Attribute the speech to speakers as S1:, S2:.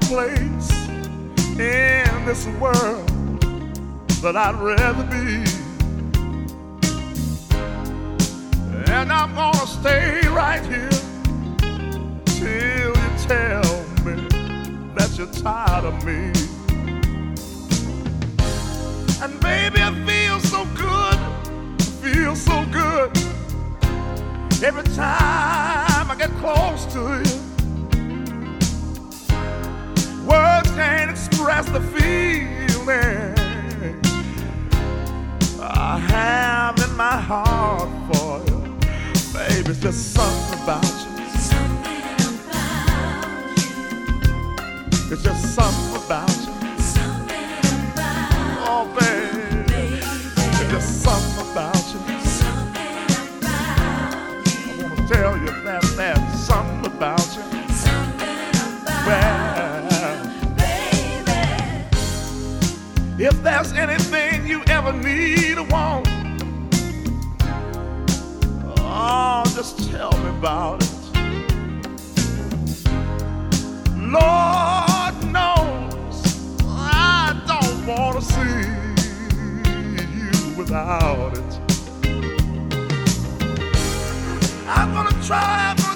S1: place in this world that I'd rather be. And I'm gonna stay right here till you tell me that you're tired of me. And baby, it feels so good, every time I get close to you. Words can't express the feeling I have in my heart for you. Baby, it's just something about you.
S2: Something about you.
S1: It's just something about you.
S2: Something about
S1: Oh, baby. It's just something about you.
S2: something about you.
S1: I wanna tell you that there's something about you.
S2: Something about
S1: Well,
S2: baby.
S1: if there's anything you ever need or want, oh, just tell me about it. Lord knows I don't want to see you without it. I'm gonna try